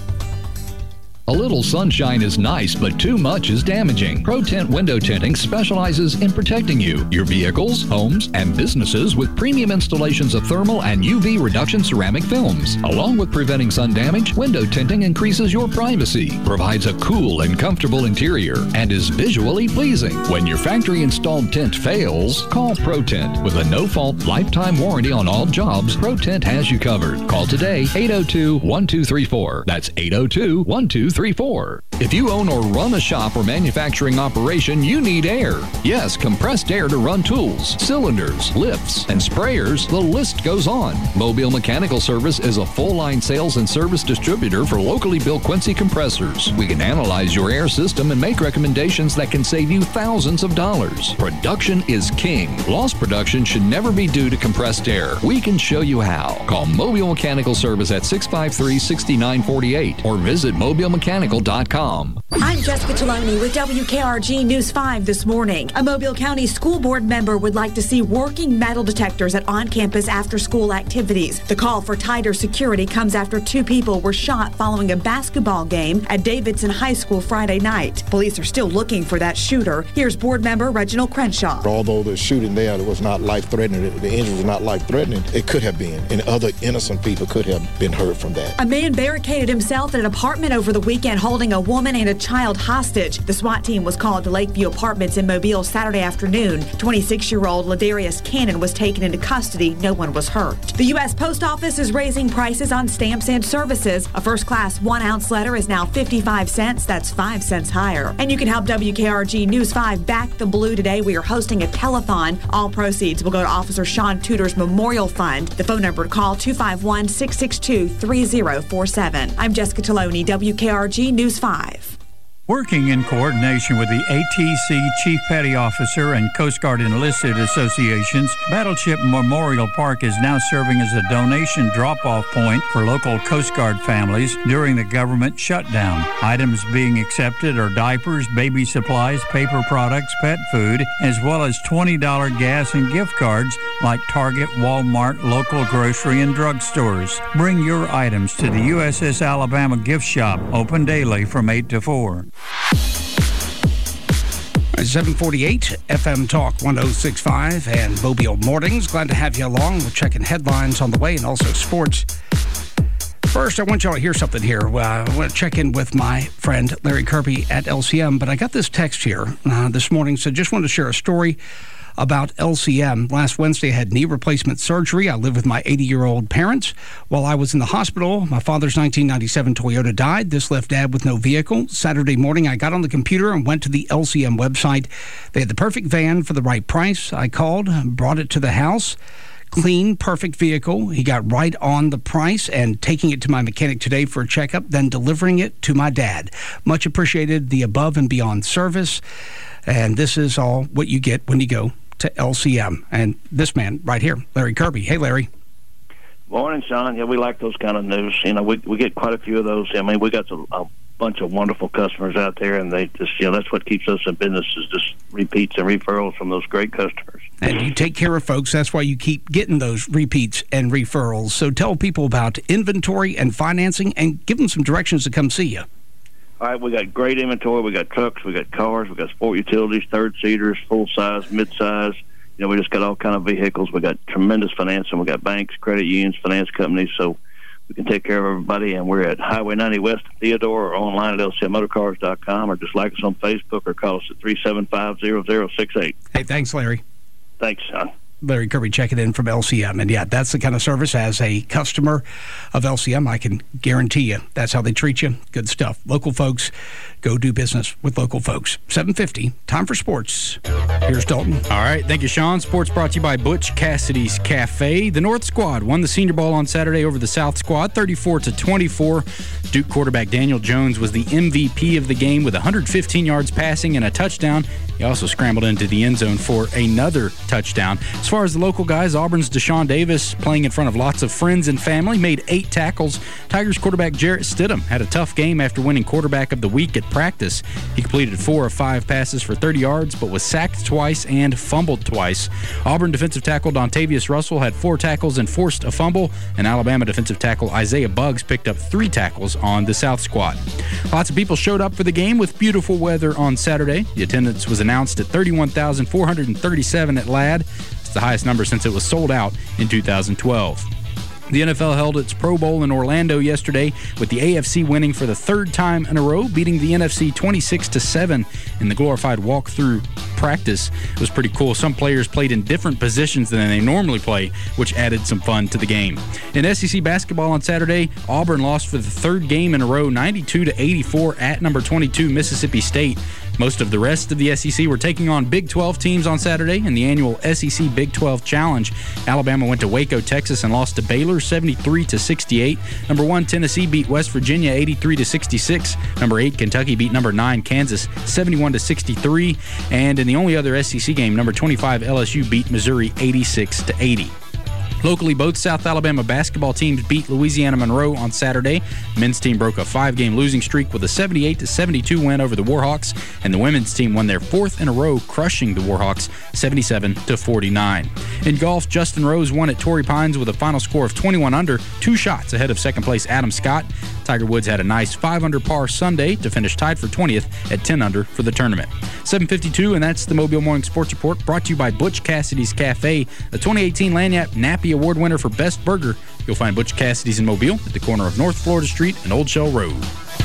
A little sunshine is nice, but too much is damaging. ProTint Window Tinting specializes in protecting you, your vehicles, homes, and businesses with premium installations of thermal and UV reduction ceramic films. Along with preventing sun damage, window tinting increases your privacy, provides a cool and comfortable interior, and is visually pleasing. When your factory-installed tint fails, call ProTint. With a no-fault lifetime warranty on all jobs, ProTint has you covered. Call today, 802-1234. That's 802-1234. If you own or run a shop or manufacturing operation, you need air. Yes, compressed air to run tools, cylinders, lifts, and sprayers. The list goes on. Mobile Mechanical Service is a full-line sales and service distributor for locally built Quincy compressors. We can analyze your air system and make recommendations that can save you thousands of dollars. Production is king. Lost production should never be due to compressed air. We can show you how. Call Mobile Mechanical Service at 653-6948 or visit mobilemechanical.com. I'm Jessica Taloni with WKRG News 5 this morning. A Mobile County School Board member would like to see working metal detectors at on-campus after-school activities. The call for tighter security comes after 2 people were shot following a basketball game at Davidson High School Friday night. Police are still looking for that shooter. Here's board member Reginald Crenshaw. Although the shooting there was not life-threatening, the injury was not life-threatening, it could have been, and other innocent people could have been hurt from that. A man barricaded himself in an apartment over the weekend holding a woman and a child hostage. The SWAT team was called to Lakeview Apartments in Mobile Saturday afternoon. 26-year-old Ladarius Cannon was taken into custody. No one was hurt. The U.S. Post Office is raising prices on stamps and services. A first-class 1-ounce letter is now 55 cents. That's 5 cents higher. And you can help WKRG News 5 back the blue today. We are hosting a telethon. All proceeds will go to Officer Sean Tudor's Memorial Fund. The phone number to call 251-662-3047. I'm Jessica Taloni, WKRG News 5. Working in coordination with the ATC Chief Petty Officer and Coast Guard Enlisted Associations, Battleship Memorial Park is now serving as a donation drop-off point for local Coast Guard families during the government shutdown. Items being accepted are diapers, baby supplies, paper products, pet food, as well as $20 gas and gift cards like Target, Walmart, local grocery and drug stores. Bring your items to the USS Alabama gift shop, open daily from 8 to 4. 748 FM Talk 106.5 and Mobile Mornings. Glad to have you along. We're checking headlines on the way and also sports. First, I want y'all to hear something here. I want to check in with my friend Larry Kirby at LCM, but I got this text here this morning, so just wanted to share a story about LCM. Last Wednesday, I had knee replacement surgery. I live with my 80-year-old parents. While I was in the hospital, my father's 1997 Toyota died. This left Dad with no vehicle. Saturday morning, I got on the computer and went to the LCM website. They had the perfect van for the right price. I called, brought it to the house. Clean, perfect vehicle. He got right on the price and taking it to my mechanic today for a checkup, then delivering it to my dad. Much appreciated the above and beyond service. And this is all what you get when you go to LCM. And this man right here, Larry Kirby. Hey, Larry. Morning, Sean. Yeah, we like those kind of news. You know, we get quite a few of those. I mean, we got a bunch of wonderful customers out there, and they just, that's what keeps us in business, is just repeats and referrals from those great customers. And you take care of folks. That's why you keep getting those repeats and referrals. So tell people about inventory and financing and give them some directions to come see you. All right, we got great inventory. We got trucks, we got cars, we got sport utilities, third-seaters, full-size, mid-size. We just got all kind of vehicles. We got tremendous financing. We got banks, credit unions, finance companies, so we can take care of everybody. And we're at Highway 90 West of Theodore, or online at lcmmotorcars.com, or just like us on Facebook or call us at 375-0068. Hey, thanks, Larry. Thanks, Sean. Larry Kirby checking in from LCM. And, yeah, that's the kind of service. As a customer of LCM, I can guarantee you that's how they treat you. Good stuff. Local folks, go do business with local folks. 7:50, time for sports. Here's Dalton. All right, thank you, Sean. Sports brought to you by Butch Cassidy's Cafe. The North squad won the Senior Bowl on Saturday over the South squad, 34-24. Duke quarterback Daniel Jones was the MVP of the game with 115 yards passing and a touchdown. He also scrambled into the end zone for another touchdown. As far as the local guys, Auburn's Deshaun Davis, playing in front of lots of friends and family, made 8 tackles. Tigers quarterback Jarrett Stidham had a tough game after winning quarterback of the week at practice. He completed 4 of 5 passes for 30 yards, but was sacked twice and fumbled twice. Auburn defensive tackle Dontavius Russell had 4 tackles and forced a fumble, and Alabama defensive tackle Isaiah Buggs picked up 3 tackles on the South squad. Lots of people showed up for the game with beautiful weather on Saturday. The attendance was announced at 31,437 at Ladd. It's the highest number since it was sold out in 2012. The NFL held its Pro Bowl in Orlando yesterday, with the AFC winning for the 3rd time in a row, beating the NFC 26-7 in the glorified walk-through practice. It was pretty cool. Some players played in different positions than they normally play, which added some fun to the game. In SEC basketball on Saturday, Auburn lost for the 3rd game in a row, 92-84 at number 22 Mississippi State. Most of the rest of the SEC were taking on Big 12 teams on Saturday in the annual SEC Big 12 Challenge. Alabama went to Waco, Texas, and lost to Baylor 73-68. Number 1 Tennessee beat West Virginia 83-66. Number 8 Kentucky beat number 9 Kansas 71-63. And in the only other SEC game, number 25 LSU beat Missouri 86-80. Locally, both South Alabama basketball teams beat Louisiana Monroe on Saturday. The men's team broke a 5-game losing streak with a 78-72 win over the Warhawks, and the women's team won their 4th in a row, crushing the Warhawks 77-49. In golf, Justin Rose won at Torrey Pines with a final score of 21 under, 2 shots ahead of second place Adam Scott. Tiger Woods had a nice 5-under par Sunday to finish tied for 20th at 10 under for the tournament. 7:52, and that's the Mobile Morning Sports Report, brought to you by Butch Cassidy's Cafe, the 2018 Lagniappe Nappy Award winner for Best Burger. You'll find Butch Cassidy's in Mobile at the corner of North Florida Street and Old Shell Road.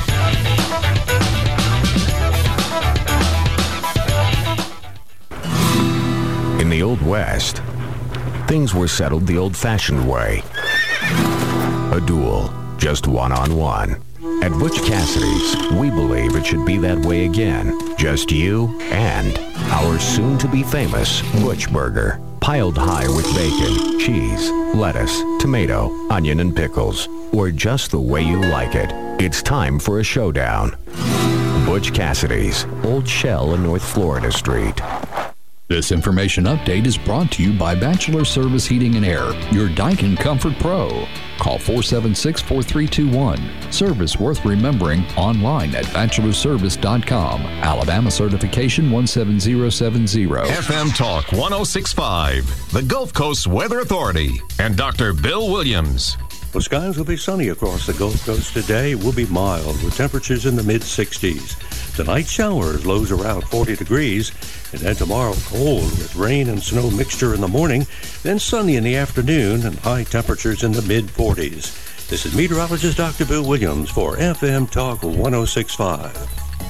In the Old West, things were settled the old-fashioned way. A duel, just one-on-one. At Butch Cassidy's, we believe it should be that way again. Just you and our soon-to-be famous Butch Burger. Piled high with bacon, cheese, lettuce, tomato, onion, and pickles. Or just the way you like it. It's time for a showdown. Butch Cassidy's, Old Shell and North Florida Street. This information update is brought to you by Bachelor Service Heating and Air, your Daikin Comfort Pro. Call 476-4321. Service worth remembering online at bachelorservice.com. Alabama certification 17070. FM Talk 106.5, the Gulf Coast Weather Authority, and Dr. Bill Williams. Well, skies will be sunny across the Gulf Coast today. It will be mild with temperatures in the mid-60s. Tonight, showers, lows around 40 degrees. And then tomorrow, cold with rain and snow mixture in the morning. Then sunny in the afternoon and high temperatures in the mid-40s. This is meteorologist Dr. Bill Williams for FM Talk 106.5.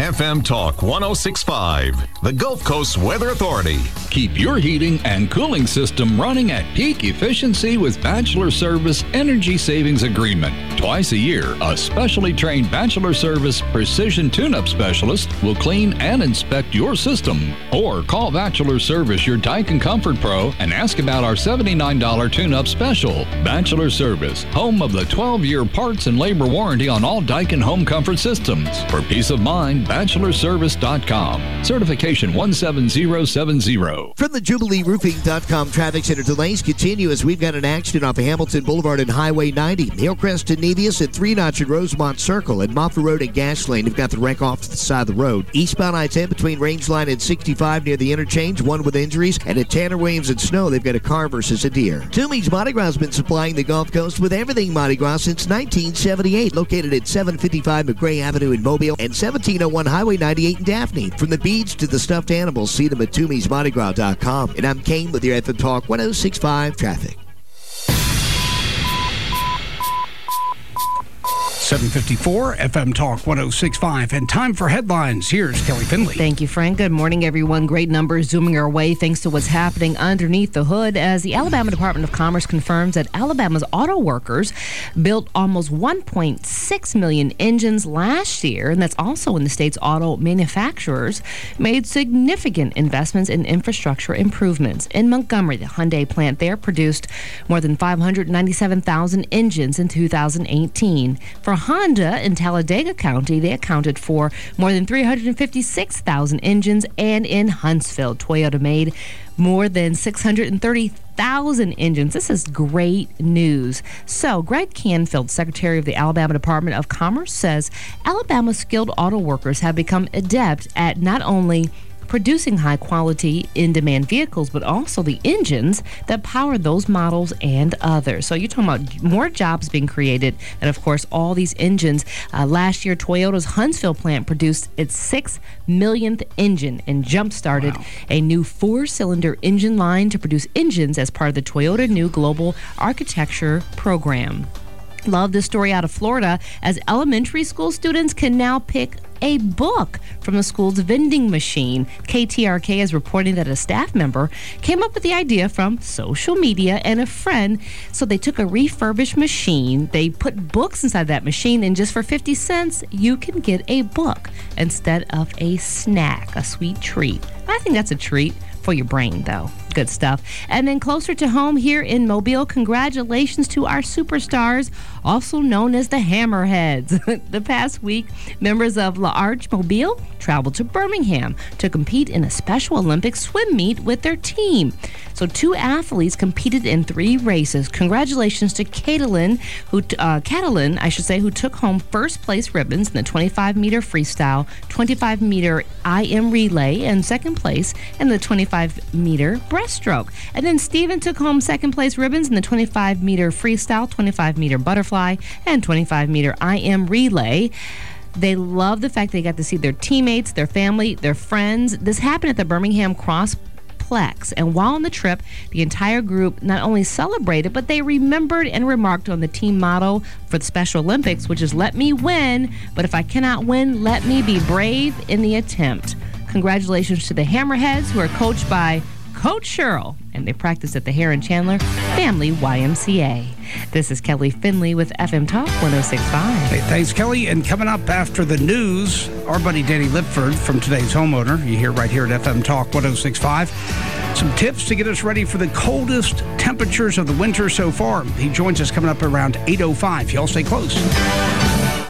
FM Talk 106.5, the Gulf Coast Weather Authority. Keep your heating and cooling system running at peak efficiency with Bachelor Service Energy Savings Agreement. Twice a year, a specially trained Bachelor Service Precision Tune-Up Specialist will clean and inspect your system. Or call Bachelor Service, your Daikin Comfort Pro, and ask about our $79 tune-up special. Bachelor Service, home of the 12-year parts and labor warranty on all Daikin home comfort systems. For peace of mind, bachelorservice.com. Certification 17070. From the JubileeRoofing.com traffic center, delays continue as we've got an accident off of Hamilton Boulevard and Highway 90. Hillcrest to Nevius at 3 Notch and Rosemont Circle. At Moffett Road and Gas Lane, they've got the wreck off to the side of the road. Eastbound I-10 between Rangeline and 65 near the interchange, one with injuries. And at Tanner Williams and Snow, they've got a car versus a deer. Toomey's Mardi Gras has been supplying the Gulf Coast with everything Mardi Gras since 1978. Located at 755 McRae Avenue in Mobile and 1701 Highway 98 in Daphne. From the beads to the stuffed animals, see them at Toomey'sMardiGras.com. And I'm Kane with your FM Talk 106.5 traffic. 7:54 FM Talk 106.5, and time for headlines. Here's Kelly Finley. Thank you, Frank. Good morning, everyone. Great numbers zooming our way thanks to what's happening underneath the hood as the Alabama Department of Commerce confirms that Alabama's auto workers built almost 1.6 million engines last year, and that's also when the state's auto manufacturers made significant investments in infrastructure improvements. In Montgomery, the Hyundai plant there produced more than 597,000 engines in 2018. For Honda in Talladega County, they accounted for more than 356,000 engines, and in Huntsville, Toyota made more than 630,000 engines. This is great news. So, Greg Canfield, Secretary of the Alabama Department of Commerce, says Alabama's skilled auto workers have become adept at not only producing high-quality, in-demand vehicles, but also the engines that power those models and others. So you're talking about more jobs being created, and of course, all these engines. Last year, Toyota's Huntsville plant produced its 6 millionth engine and jump-started a new 4-cylinder engine line to produce engines as part of the Toyota New Global Architecture Program. Love this story out of Florida, as elementary school students can now pick a book from the school's vending machine. KTRK is reporting that a staff member came up with the idea from social media and a friend. So they took a refurbished machine, they put books inside that machine, and just for 50 cents, you can get a book instead of a snack, a sweet treat. I think that's a treat for your brain, though. Good stuff. And then closer to home here in Mobile, congratulations to our superstars, also known as the Hammerheads. The past week, members of La Arche Mobile traveled to Birmingham to compete in a Special Olympics swim meet with their team. So 2 athletes competed in 3 races. Congratulations to Catalin, who took home first place ribbons in the 25-meter freestyle, 25-meter IM relay, and second place in the 25-meter breaststroke. And then Steven took home second place ribbons in the 25-meter freestyle, 25-meter butterfly, and 25-meter IM relay. They love the fact they got to see their teammates, their family, their friends. This happened at the Birmingham Crossplex. And while on the trip, the entire group not only celebrated, but they remembered and remarked on the team motto for the Special Olympics, which is "Let me win, but if I cannot win, let me be brave in the attempt." Congratulations to the Hammerheads, who are coached by Coach Sherrill, and they practice at the Heron Chandler Family YMCA. This is Kelly Finley with FM Talk 106.5. Hey, thanks, Kelly. And coming up after the news, our buddy Danny Lipford from Today's Homeowner. You hear right here at FM Talk 106.5. Some tips to get us ready for the coldest temperatures of the winter so far. He joins us coming up around 8:05. Y'all stay close.